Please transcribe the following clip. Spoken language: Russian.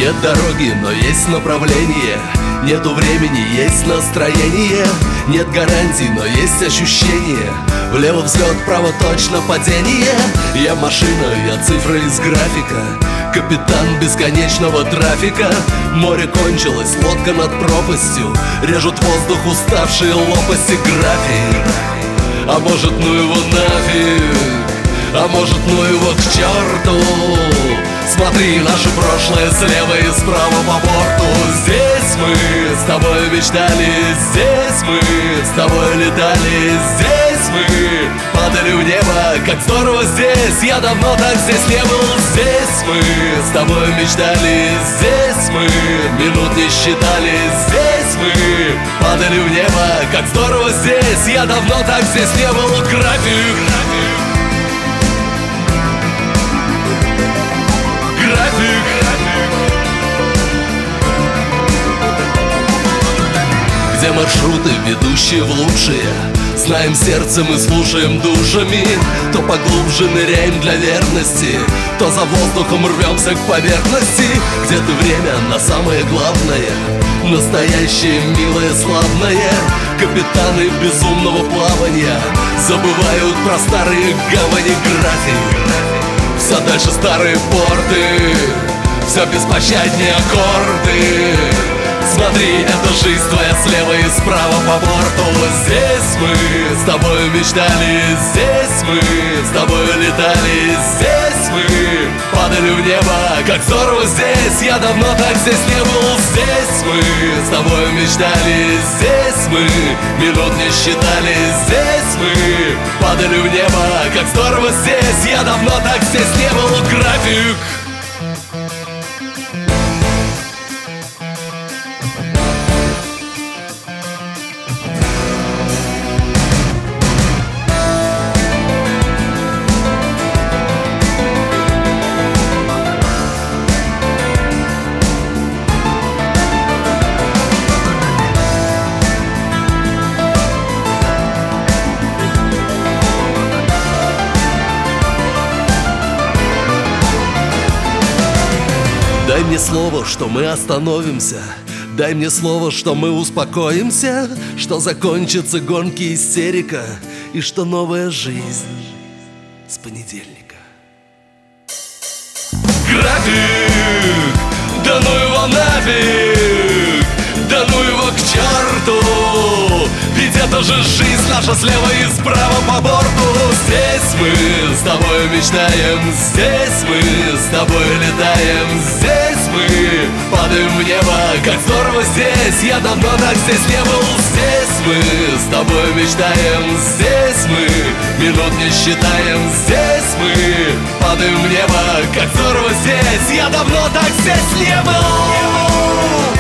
Нет дороги, но есть направление. Нету времени, есть настроение. Нет гарантий, но есть ощущение. Влево взлет, вправо точно падение. Я машина, я цифра из графика. Капитан бесконечного трафика. Море кончилось, лодка над пропастью. Режут воздух уставшие лопасти. График. А может, ну его нафиг. А может, ну его к черту. Смотри, наше прошлое слева и справа по борту. Здесь мы с тобой мечтали, здесь мы с тобой летали, здесь мы падали в небо. Как здорово здесь, я давно так здесь не был. Здесь мы с тобой мечтали, здесь мы минут не считали, здесь мы падали в небо. Как здорово здесь, я давно так здесь не был. График. Где маршруты, ведущие в лучшие. Знаем сердцем и слушаем душами. То поглубже ныряем для верности, то за воздухом рвемся к поверхности. Где-то время на самое главное. Настоящее, милое, славное. Капитаны безумного плавания забывают про старые гавани. График. Все дальше старые порты, все беспощаднее аккорды. Смотри, это жизнь твоя слева и справа по борту. Здесь мы с тобой мечтали, здесь мы с тобой летали, здесь мы падали в небо. Как здорово здесь, я давно так здесь не был. Здесь мы с тобой мечтали, здесь мы минут не считали, здесь мы падали в небо. Как здорово здесь, я давно так здесь не был. График. Дай мне слово, что мы остановимся. Дай мне слово, что мы успокоимся. Что закончится гонки, истерика. И что новая жизнь с понедельника. График! Да ну его нафиг! Да ну его к черту! Ведь это же жизнь наша слева и справа по борту. Здесь мы с тобой мечтаем, здесь мы с тобой летаем, здесь мы падаем в небо. Как здорово здесь, я давно так здесь не был. Здесь мы с тобой мечтаем, здесь мы минут не считаем, здесь мы падаем в небо. Как здорово здесь, я давно так здесь не был.